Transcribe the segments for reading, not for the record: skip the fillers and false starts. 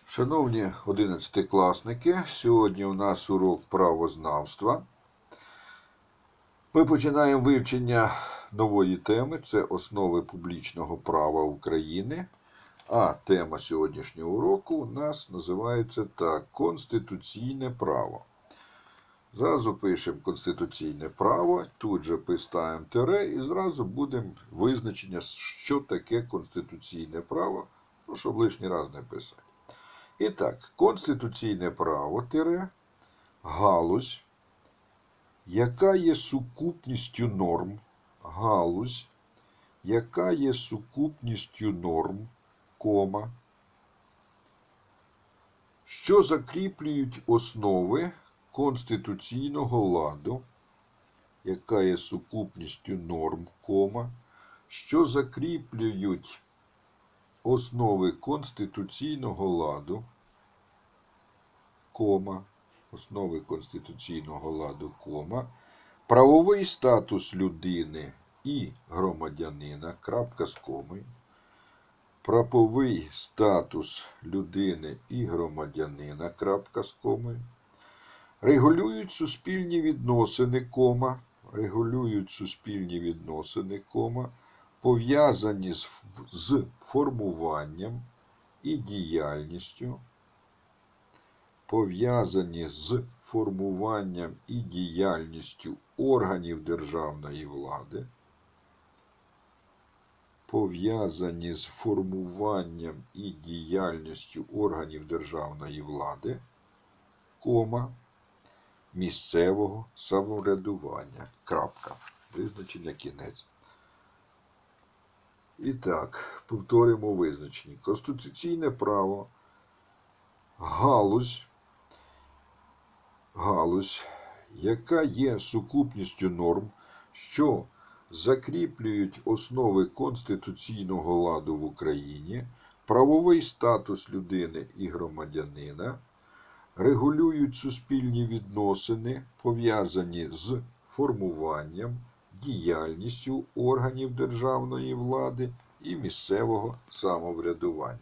Шановні одинадцятикласники, сьогодні у нас урок правознавства. Ми починаємо вивчення нової теми, це основи публічного права України. А тема сьогоднішнього уроку у нас називається так: Конституційне право. Зразу пишемо конституційне право, тут же писаємо тире і зразу будемо визначення, що таке конституційне право, щоб лишній раз не писати. І так, конституційне право тире галузь, яка є сукупністю норм, галузь, яка є сукупністю норм, кома, що закріплюють основи конституційного ладу, яка є сукупністю норм, кома, що закріплюють основи конституційного ладу, кома, основи конституційного ладу, кома, правовий статус людини і громадянина, крапка з комою, правовий статус людини і громадянина, крапка з комою, регулюють суспільні відносини, кома, регулюють суспільні відносини, кома, пов'язані з формуванням і діяльністю, пов'язані з формуванням і діяльністю органів державної влади, пов'язані з формуванням і діяльністю органів державної влади, кома, місцевого самоврядування, крапка, визначення кінець. І так, повторимо визначення. Конституційне право, галузь, яка є сукупністю норм, що закріплюють основи конституційного ладу в Україні, правовий статус людини і громадянина, регулюють суспільні відносини, пов'язані з формуванням, діяльністю органів державної влади і місцевого самоврядування.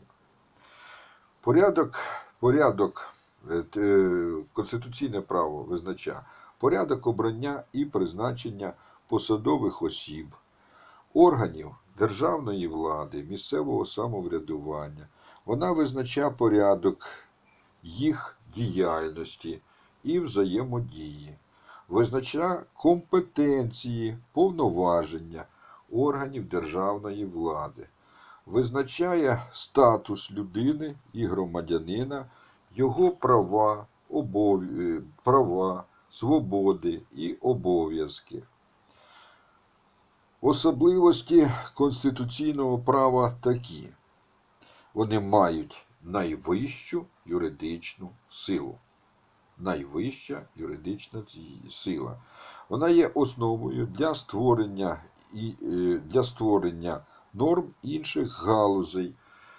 Конституційне право визначає порядок обрання і призначення посадових осіб, органів державної влади, місцевого самоврядування. Вона визначає порядок їх діяльності і взаємодії, визначає компетенції, повноваження органів державної влади, визначає статус людини і громадянина, його права, свободи і обов'язки. Особливості конституційного права такі: вони мають найвищу юридичну силу. Найвища юридична сила. Вона є основою для створення норм інших галузей,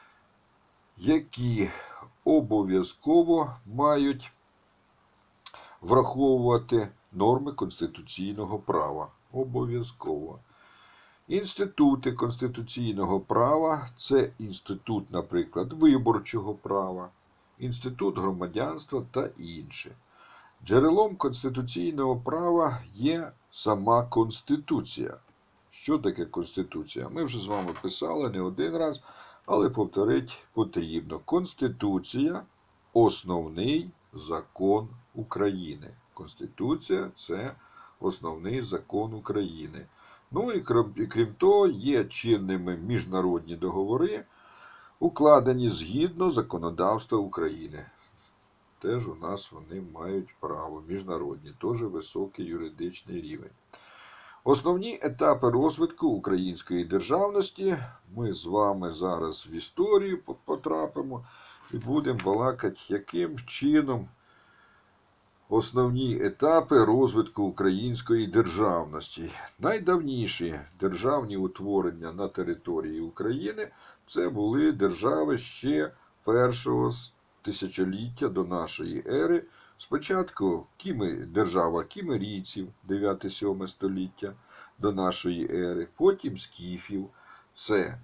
які обов'язково мають враховувати норми конституційного права. Обов'язково. Інститути конституційного права – це інститут, наприклад, виборчого права, інститут громадянства та інше. Джерелом конституційного права є сама Конституція. Що таке Конституція? Ми вже з вами писали не один раз, але повторити потрібно. Конституція – основний закон України. Конституція – це основний закон України. Ну і крім того, є чинними міжнародні договори, укладені згідно законодавства України. Теж у нас вони мають право. Міжнародні, теж високий юридичний рівень. Основні етапи розвитку української державності ми з вами зараз в історію потрапимо і будемо балакати, яким чином основні етапи розвитку української державності. Найдавніші державні утворення на території України – це були держави ще першого тисячоліття до нашої ери. Спочатку держава кімерійців, 9-7 століття до нашої ери, потім скіфів, це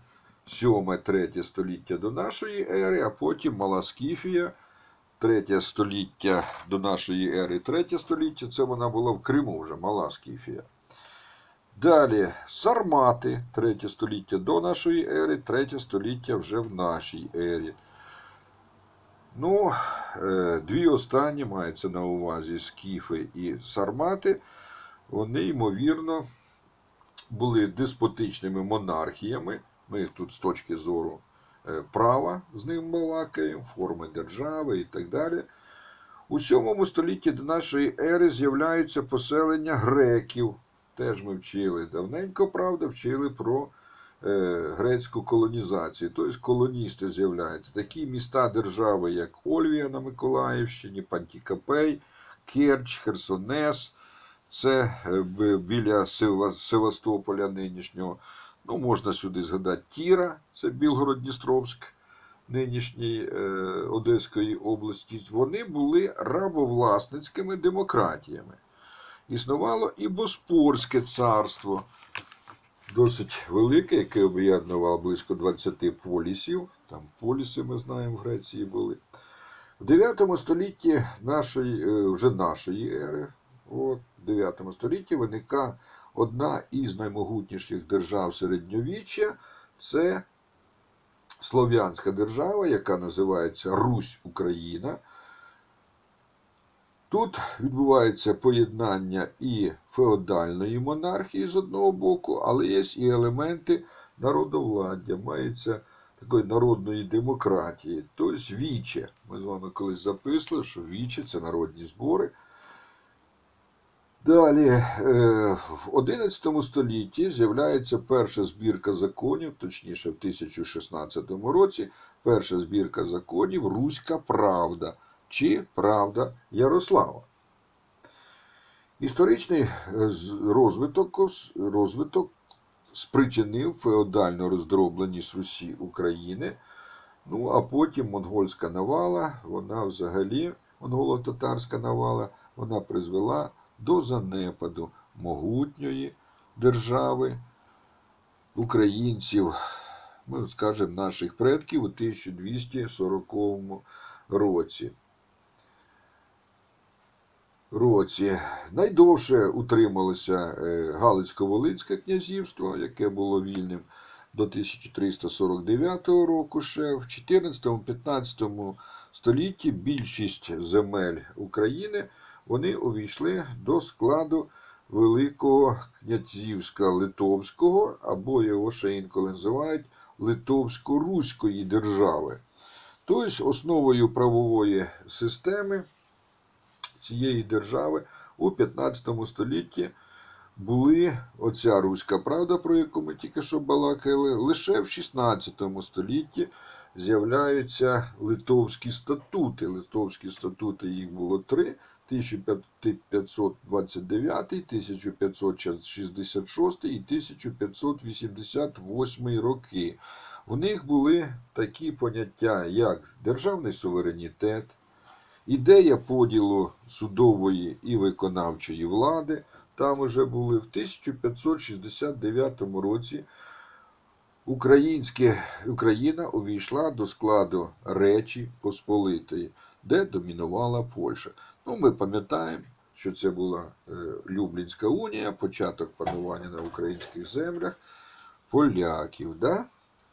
7-3 століття до нашої ери, а потім Мала Скіфія, 3 століття до нашої ери, 3 століття, це вона була в Криму вже, Мала Скіфія. Далі Сармати, 3 століття до нашої ери, 3 століття вже в нашій ері. Ну, дві останні, мається на увазі Скіфи і Сармати, вони, ймовірно, були деспотичними монархіями. Ми тут з точки зору права з ним балакаємо, форми держави і так далі. У 7 столітті до нашої ери з'являються поселення греків. Теж ми вчили давненько, правда, вчили про грецьку колонізацію. Тобто колоністи з'являються. Такі міста держави, як Ольвія на Миколаївщині, Пантікопей, Керч, Херсонес. Це біля Севастополя нинішнього. Ну, можна сюди згадати Тіра, це Білгород-Дністровськ нинішньої Одеської області. Вони були рабовласницькими демократіями. Існувало і Боспорське царство, досить велике, яке об'єднувало близько 20 полісів. Там поліси, ми знаємо, в Греції були. В 9 столітті вже нашої ери, в 9 столітті виникає одна із наймогутніших держав середньовіччя. Це слов'янська держава, яка називається Русь-Україна. Тут відбувається поєднання і феодальної монархії з одного боку, але є і елементи народовладдя, мається такої народної демократії, тобто віче. Ми з вами колись записували, що віче – це народні збори. Далі, в 11 столітті з'являється перша збірка законів, точніше в 1016 році, перша збірка законів «Руська правда» чи «Правда Ярослава». Історичний розвиток спричинив феодальну роздробленість Русі України, ну а потім монгольська навала, вона взагалі, монголо-татарська навала, вона призвела до занепаду могутньої держави українців, ми скажемо, наших предків у 1240 році. Найдовше утрималося Галицько-Волинське князівство, яке було вільним до 1349 року ще. В 14-15 столітті більшість земель України вони увійшли до складу Великого князівства Литовського, або його ще інколи називають Литовсько-Руської держави. Тобто основою правової системи цієї держави у 15 столітті були оця Руська правда, про яку ми тільки що балакали. Лише в 16 столітті з'являються литовські статути. Литовські статути, їх було 3. 1529, 1566 і 1588 роки. В них були такі поняття, як державний суверенітет, ідея поділу судової і виконавчої влади. Там уже були. В 1569 році Україна увійшла до складу Речі Посполитої, де домінувала Польща. Ну, ми пам'ятаємо, що це була Люблінська унія, початок панування на українських землях поляків. Да?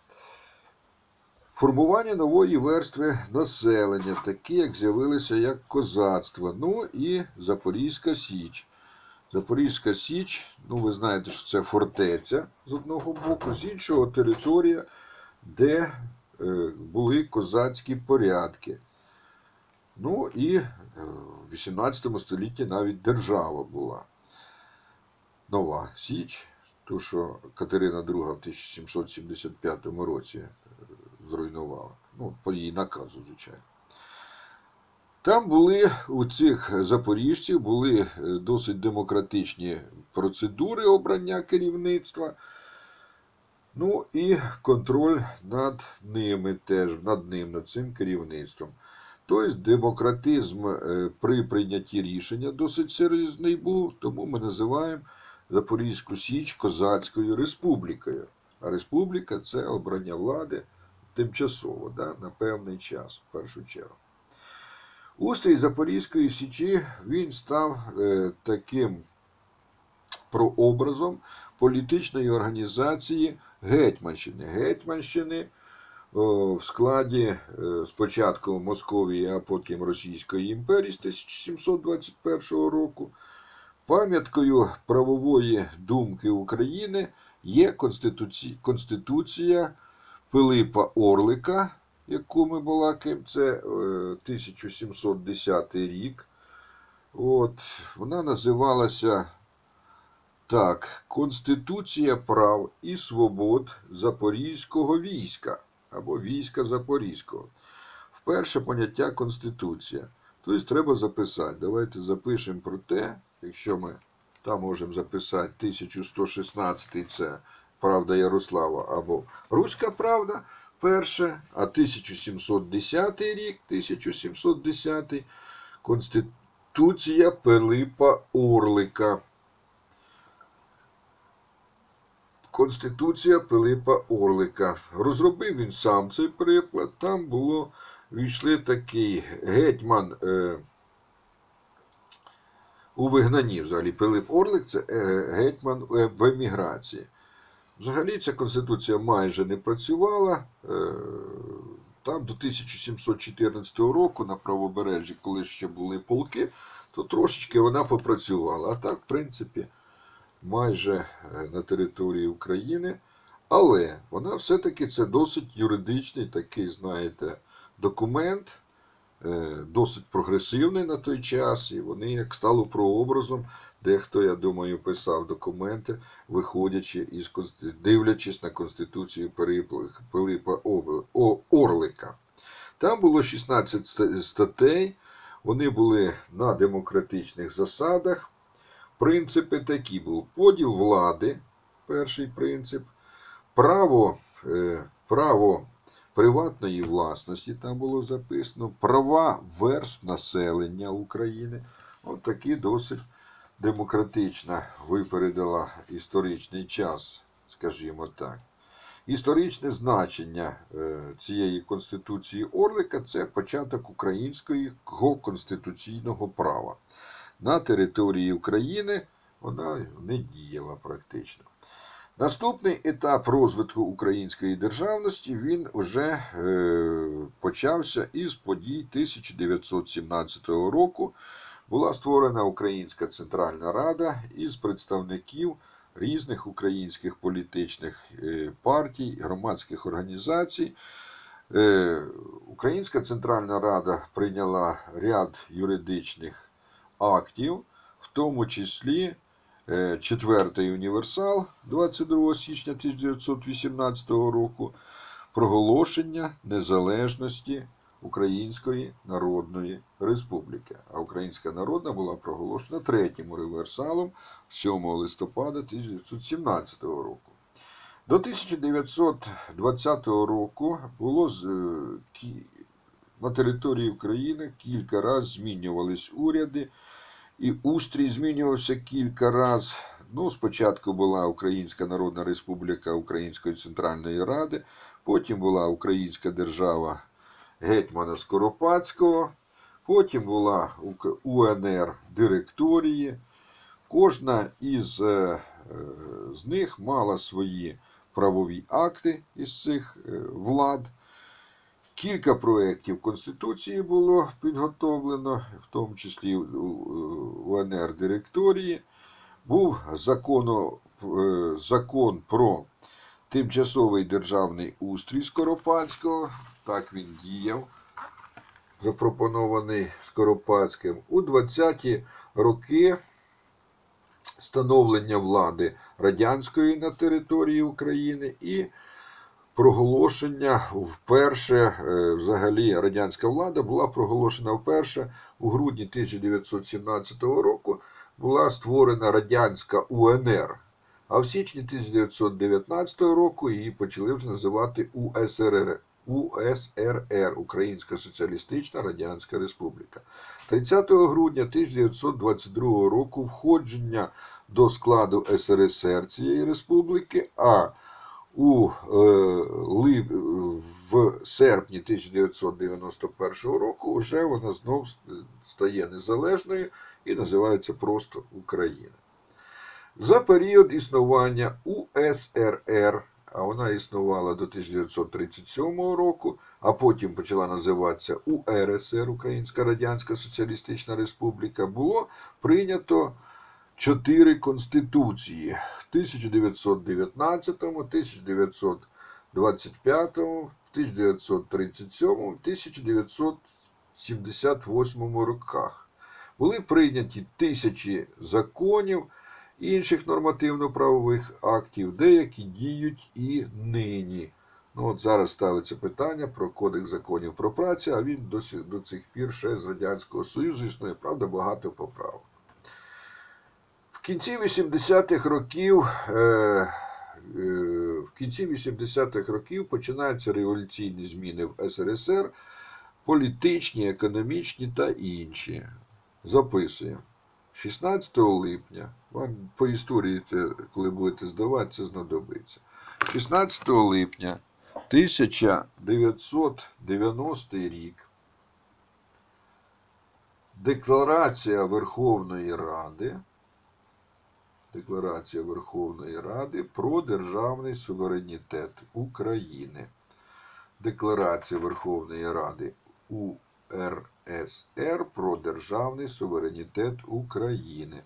Формування нової верстви населення, такі, як з'явилися, як козацтво, ну і Запорізька Січ. Запорізька Січ, ну ви знаєте, що це фортеця з одного боку, з іншого територія, де були козацькі порядки. Ну і в 18 столітті навіть держава була. Нова Січ, ту, що Катерина II в 1775 році зруйнувала. Ну, по її наказу, звичайно. Там були, у цих запоріжців, були досить демократичні процедури обрання керівництва. Ну і контроль над ними теж, над цим керівництвом. Тобто демократизм при прийнятті рішення досить серйозний був, тому ми називаємо Запорізьку Січ Козацькою республікою. а республіка це обрання влади тимчасово, да, на певний час, в першу чергу. Устрій Запорізької Січі, він став таким прообразом політичної організації Гетьманщини. Гетьманщини в складі спочатку Московії, а потім Російської імперії з 1721 року. Пам'яткою правової думки України є Конституція Пилипа Орлика, яку ми балакаємо, це 1710 рік. От, вона називалася так, Конституція прав і свобод Запорізького війська або війська Запорізького. Вперше поняття Конституція. Тобто треба записати. Давайте запишемо про те, якщо ми там можемо записати 1116, це Правда Ярослава або Руська Правда, перше, а 1710 рік, 1710 Конституція Пилипа Орлика. Конституція Пилипа Орлика. Розробив він сам цей приклад. Там війшли такий гетьман у вигнанні. Взагалі, Пилип Орлик це гетьман в еміграції. Взагалі ця конституція майже не працювала. Там до 1714 року на правобережжі, коли ще були полки, то трошечки вона попрацювала. А так, в принципі, майже на території України, але вона все-таки це досить юридичний такий, знаєте, документ, досить прогресивний на той час, і вони як стало прообразом, дехто, я думаю, писав документи, виходячи дивлячись на Конституцію Пилипа Орлика. Там було 16 статей, вони були на демократичних засадах. Принципи такі були. Поділ влади, перший принцип, право приватної власності, там було записано, права верств населення України. От такі досить демократична випередила історичний час, скажімо так. Історичне значення цієї Конституції Орлика – це початок українського конституційного права. На території України вона не діяла практично. Наступний етап розвитку української державності, він вже почався із подій 1917 року. Була створена Українська Центральна Рада із представників різних українських політичних партій, громадських організацій. Українська Центральна Рада прийняла ряд юридичних актів, в тому числі Четвертий універсал 22 січня 1918 року, проголошення незалежності Української Народної Республіки. А Українська Народна була проголошена Третім універсалом 7 листопада 1917 року. До 1920 року було на території України кілька разів змінювались уряди, і устрій змінювався кілька разів. Спочатку була Українська Народна Республіка Української Центральної Ради, потім була Українська держава гетьмана Скоропадського, потім була УНР директорії. Кожна з них мала свої правові акти із цих влад. Кілька проєктів Конституції було підготовлено, в тому числі в УНР директорії. Був закон про тимчасовий державний устрій Скоропадського, так він діяв, запропонований Скоропадським. У 20-ті роки становлення влади радянської на території України і проголошення вперше, взагалі радянська влада була проголошена вперше у грудні 1917 року, була створена радянська УНР, а в січні 1919 року її почали вже називати УСРР, Українська Соціалістична Радянська Республіка. 30 грудня 1922 року входження до складу СРСР цієї республіки, а В серпні 1991 року вже вона знов стає незалежною і називається просто Україна. За період існування УСРР, а вона існувала до 1937 року, а потім почала називатися УРСР, Українська Радянська Соціалістична Республіка, було прийнято 4 конституції в 1919, 1925, 1937, 1978 роках. Були прийняті тисячі законів, інших нормативно-правових актів, деякі діють і нині. От зараз ставиться питання про Кодекс законів про працю, а він до цих пір ще з Радянського Союзу існує, правда, багато поправок. В кінці 80-х років починаються революційні зміни в СРСР, політичні, економічні та інші. Записуємо. 16 липня, вам по історії, коли будете здавати, це знадобиться. 16 липня 1990 рік Декларація Верховної Ради про державний суверенітет України. Декларація Верховної Ради УРСР про державний суверенітет України.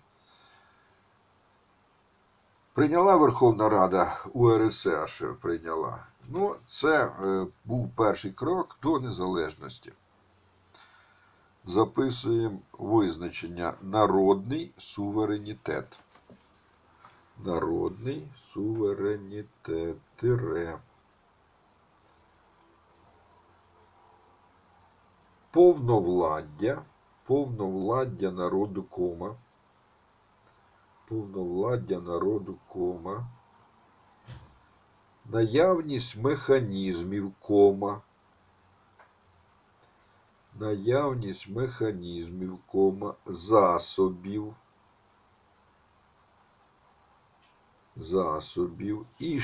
Прийняла Верховна Рада УРСР прийняла. Це був перший крок до незалежності. Записуємо визначення народний суверенітет. Народний суверенітет. Повновладдя народу, повновладдя народу, наявність механізмів, засобів і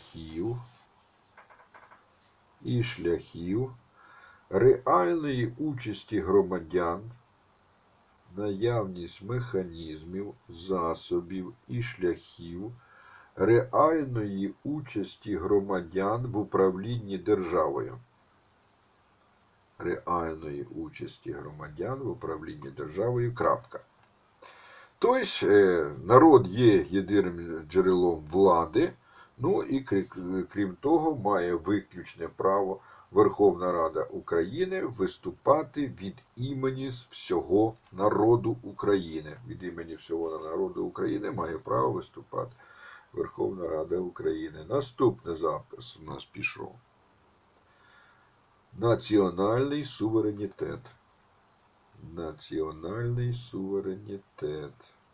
шляхів реальної участі громадян, наявність механізмів, засобів і шляхів реальної участі громадян в управлінні державою. Реальної участі громадян в управлінні державою. Крапка. Тобто, народ є єдиним джерелом влади, і крім того, має виключне право Верховна Рада України виступати від імені всього народу України. Від імені всього народу України має право виступати Верховна Рада України. Наступний запис у нас пішов. Національний суверенітет. Національний суверенітет.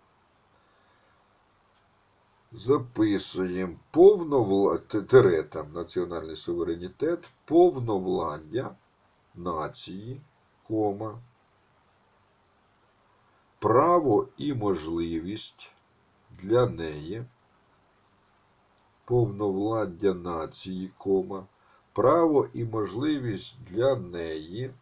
Записуємо національний суверенітет, повновладдя нації, право і можливість для неї, повновладдя нації, право і можливість для неї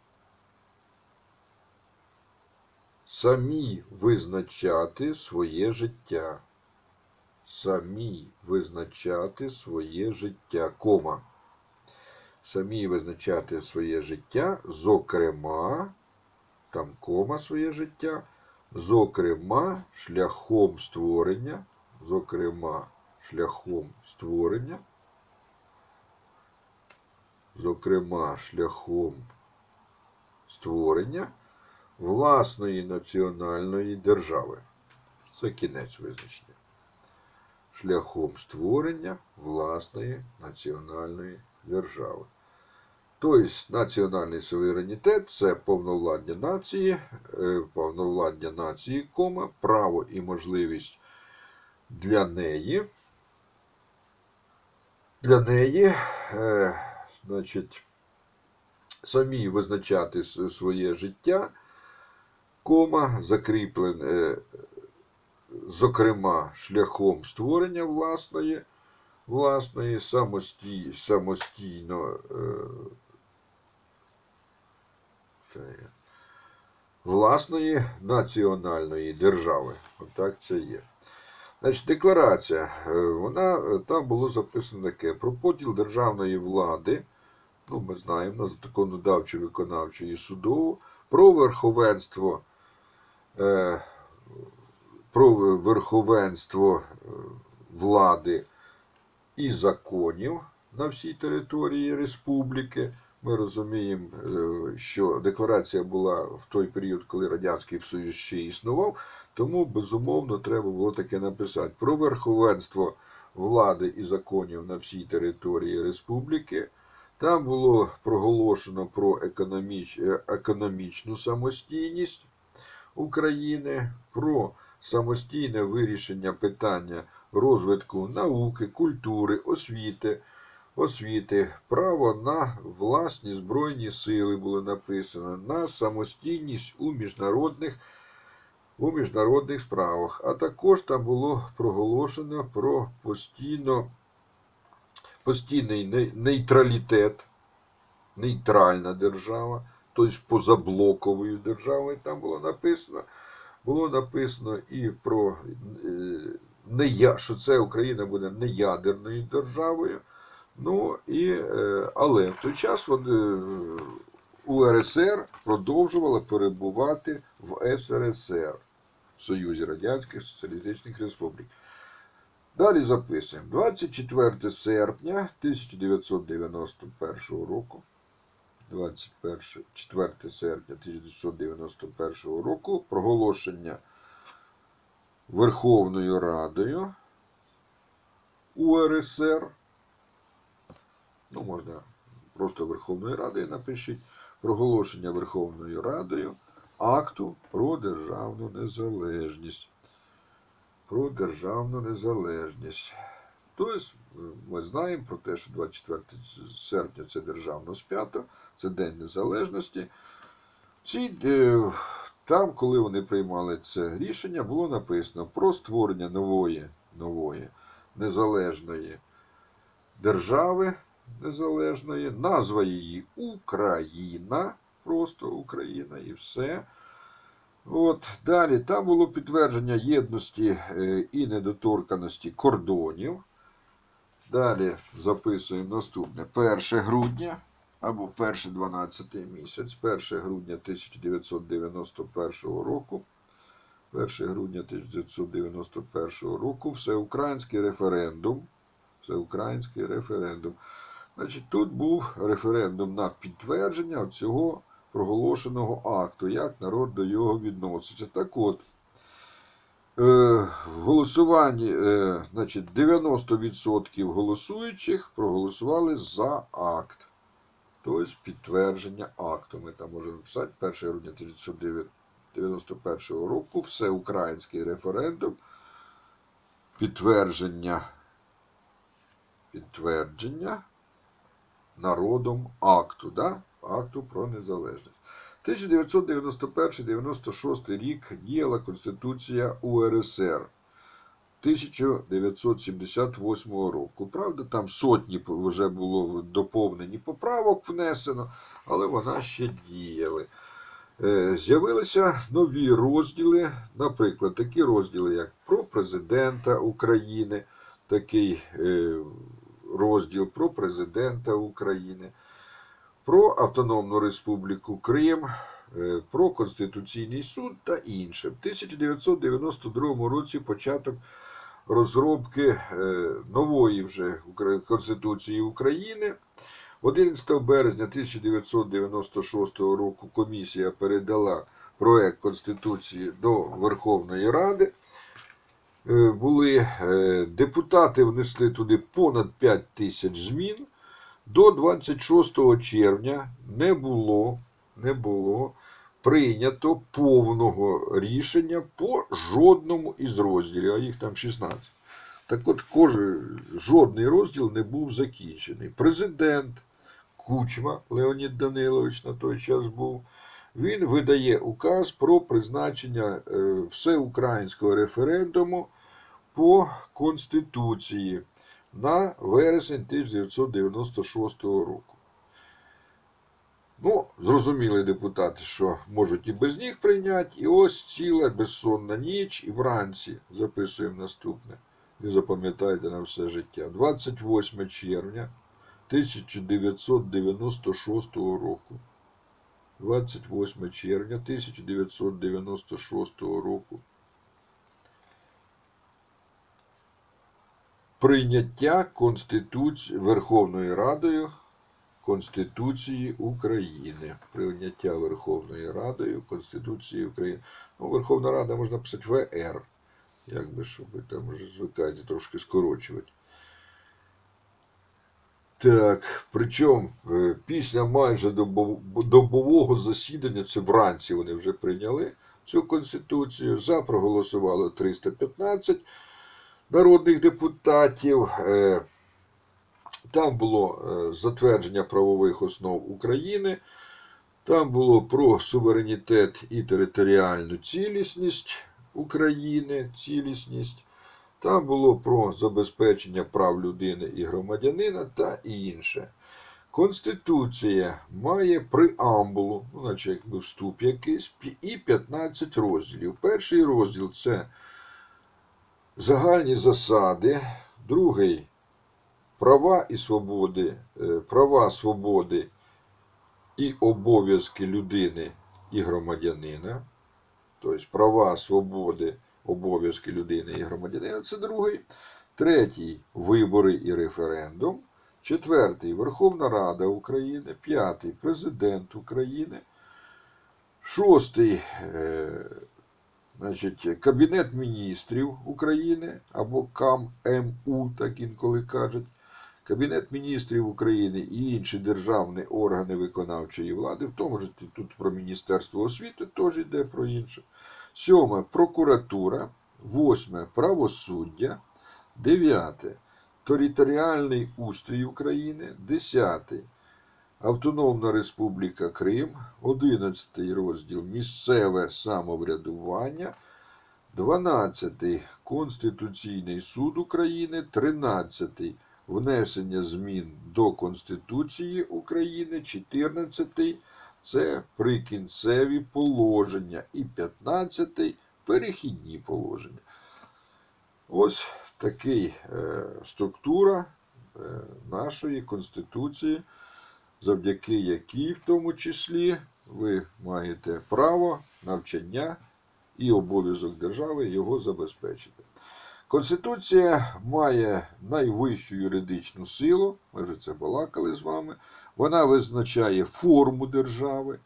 самі визначати своє життя. Самі визначати своє життя, Самі визначати своє життя, зокрема, своє життя, зокрема, шляхом створення, власної національної держави. Це кінець визначення. Шляхом створення власної національної держави. Тобто, національний суверенітет – це повновладдя нації, право і можливість для неї, самі визначати своє життя, закріплене, зокрема, шляхом створення власної власної власної національної держави. Отак це є. Значить, декларація, там було записано таке: про поділ державної влади, ну, ми знаємо, на законодавчу, виконавчу і судову, про верховенство, е, влади і законів на всій території республіки. Ми розуміємо, що декларація була в той період, коли Радянський Союз ще існував, тому, безумовно, треба було таке написати: про верховенство влади і законів на всій території республіки. Там було проголошено про економічну самостійність України, про самостійне вирішення питання розвитку науки, культури, освіти, право на власні збройні сили було написано, на самостійність у міжнародних справах. А також там було проголошено про постійний нейтралітет, нейтральна держава, тобто позаблоковою державою там було написано. Було написано і про що це Україна буде неядерною державою. Ну але в той час УРСР продовжувала перебувати в СРСР, в Союзі Радянських Соціалістичних Республік. Далі записуємо: 24 серпня 1991 року. 24 серпня 1991 року проголошення Верховною Радою УРСР, ну, можна просто Верховною Радою напишіть, проголошення Верховною Радою акту про державну незалежність. Про державну незалежність. Тобто, ми знаємо про те, що 24 серпня це державне свято, це День Незалежності. Там, коли вони приймали це рішення, було написано про створення нової незалежної держави, незалежної, назва її Україна, просто Україна і все. Далі там було підтвердження єдності і недоторканості кордонів. Далі записуємо наступне: 1 грудня або 12 місяць, 1 грудня 1991 року. 1 грудня 1991 року всеукраїнський референдум. Всеукраїнський референдум. Значить, тут був референдум на підтвердження цього проголошеного акту, як народ до його відноситься. Так от, в голосуванні, значить, 90% голосуючих проголосували за акт. Тобто підтвердження акту. Ми там можемо написати: 1 грудня 1991 року всеукраїнський референдум, підтвердження народом акту, акту про незалежність. 1991-96 рік діяла Конституція УРСР 1978 року. Правда, там сотні вже було доповнені поправок внесено, але вона ще діяла. З'явилися нові розділи, наприклад, такі розділи, як про президента України, такий розділ про президента України, про Автономну Республіку Крим, про Конституційний суд та інше. В 1992 році початок розробки нової вже Конституції України. 11 березня 1996 року комісія передала проект Конституції до Верховної Ради. Депутати внесли туди понад 5 тисяч змін. До 26 червня не було прийнято повного рішення по жодному із розділів, а їх там 16. Так от, жодний розділ не був закінчений. Президент Кучма Леонід Данилович на той час був, він видає указ про призначення всеукраїнського референдуму по Конституції. на вересень 1996 року. Ну, зрозуміли депутати, що можуть і без них прийняти. І ось ціла безсонна ніч, і вранці записуємо наступне. І запам'ятайте на все життя. 28 червня 1996 року. 28 червня 1996 року. Прийняття Конституції Верховною Радою Конституції України. Прийняття Верховною Радою Конституції України. Ну, Верховна Рада можна писати ВР. Як би, щоб ви там вже звикаєте трошки скорочувати. Так, причому після майже добового засідання, це вранці вони вже прийняли цю Конституцію, за проголосувало 315 народних депутатів. Там було затвердження правових основ України, там було про суверенітет і територіальну цілісність України, там було про забезпечення прав людини і громадянина та інше. Конституція має преамбулу, наче якби вступ якийсь, і 15 розділів. Перший розділ це загальні засади, другий права і свободи, права, свободи і обов'язки людини і громадянина. Тобто права, свободи, обов'язки людини і громадянина, це другий. Третій вибори і референдум. Четвертий Верховна Рада України. П'ятий Президент України. Шостий Кабінет міністрів України або КамМУ, так інколи кажуть. Кабінет міністрів України і інші державні органи виконавчої влади, в тому ж тут про Міністерство освіти теж йде про інше. Сьоме прокуратура. Восьме правосуддя. Дев'яте територіальний устрій України. Десятий Автономна Республіка Крим. 11 розділ місцеве самоврядування. 12 Конституційний суд України. 13 внесення змін до Конституції України. 14 це прикінцеві положення. І 15 перехідні положення. Ось така структура нашої Конституції, завдяки якій, в тому числі, ви маєте право навчання і обов'язок держави його забезпечити. Конституція має найвищу юридичну силу, ми вже це балакали з вами, вона визначає форму держави,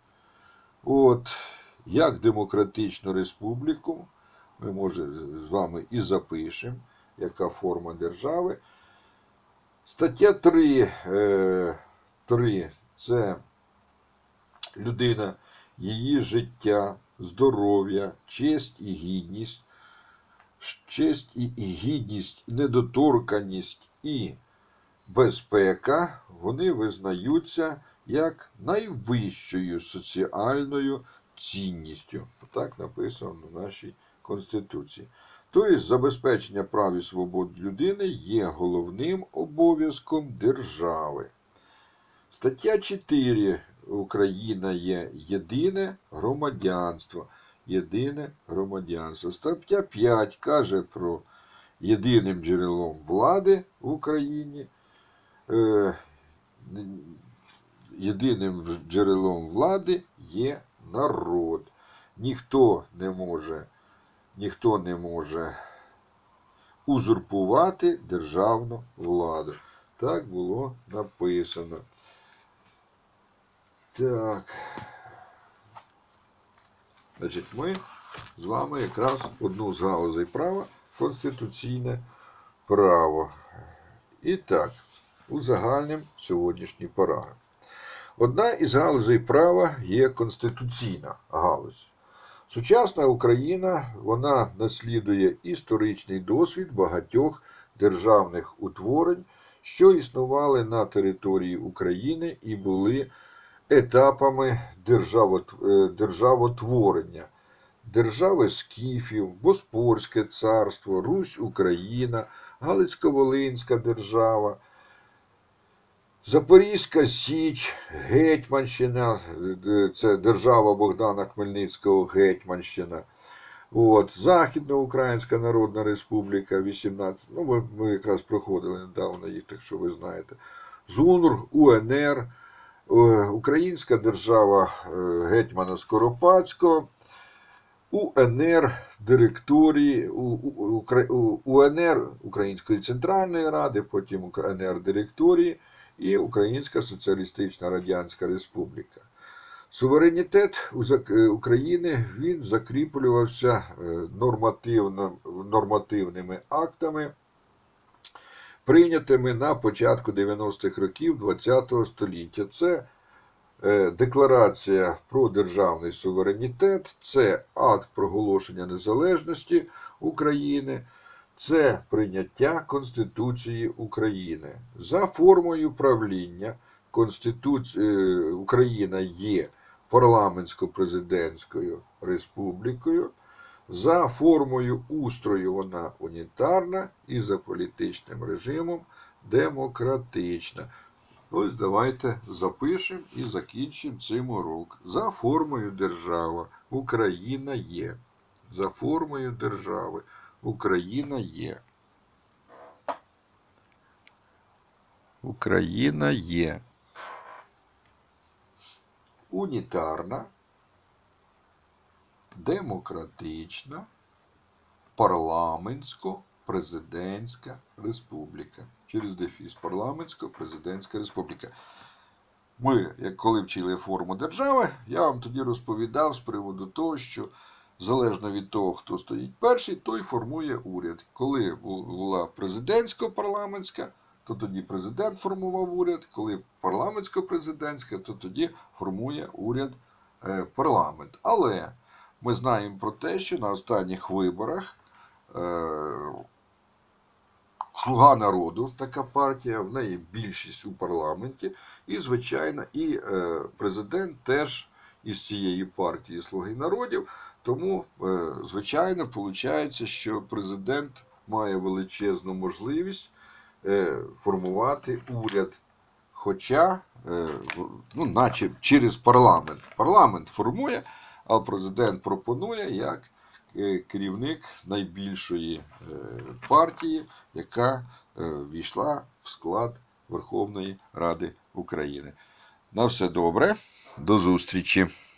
як демократичну республіку, ми, може, з вами і запишемо, яка форма держави. Стаття 3 це людина, її життя, здоров'я, честь і гідність. Честь і гідність, недоторканність і безпека, вони визнаються як найвищою соціальною цінністю. Так написано в нашій Конституції. Тобто, забезпечення прав і свобод людини є головним обов'язком держави. Стаття 4. Україна є єдине громадянство. Єдине громадянство. Стаття 5 каже про єдиним джерелом влади в Україні. Єдиним джерелом влади є народ. Ніхто не може узурпувати державну владу. Так було написано. Так. Значить, ми з вами якраз одну з галузей права – конституційне право. І так, узагальнимо сьогоднішній параграф. Одна із галузей права є конституційна галузь. Сучасна Україна, вона наслідує історичний досвід багатьох державних утворень, що існували на території України і були етапами державотворення. Держави скіфів, Боспорське царство, Русь Україна, Галицько-Волинська держава, Запорізька Січ, Гетьманщина, це держава Богдана Хмельницького, Гетьманщина. Західноукраїнська Народна Республіка, 18. Ми якраз проходили недавно їх, так що ви знаєте. ЗУНР, УНР, Українська держава гетьмана Скоропадського, УНР директорії, УНР Української Центральної Ради, потім УНР директорії і Українська Соціалістична Радянська Республіка. Суверенітет України, він закріплювався нормативними актами, прийнятими на початку 90-х років ХХ століття. Це Декларація про державний суверенітет, це акт проголошення незалежності України, це прийняття Конституції України. За формою правління Україна є парламентсько-президентською республікою, за формою устрою вона унітарна і за політичним режимом демократична. Ось давайте запишемо і закінчимо цим урок. За формою держава Україна є. За формою держави Україна є. Україна є. Унітарна, демократична, парламентсько-президентська республіка. Через дефіс. Парламентсько-президентська республіка. Ми, як коли вчили форму держави, я вам тоді розповідав з приводу того, що залежно від того, хто стоїть перший, той формує уряд. Коли була президентсько-парламентська, то тоді президент формував уряд. Коли парламентсько-президентська, то тоді формує уряд парламент. Але ми знаємо про те, що на останніх виборах Слуга народу, така партія, в неї більшість у парламенті. І, звичайно, і президент теж із цієї партії Слуги народів. Тому, звичайно, виходить, що президент має величезну можливість формувати уряд. Хоча, наче через парламент. Парламент формує, а президент пропонує як керівник найбільшої партії, яка війшла в склад Верховної Ради України. На все добре. До зустрічі.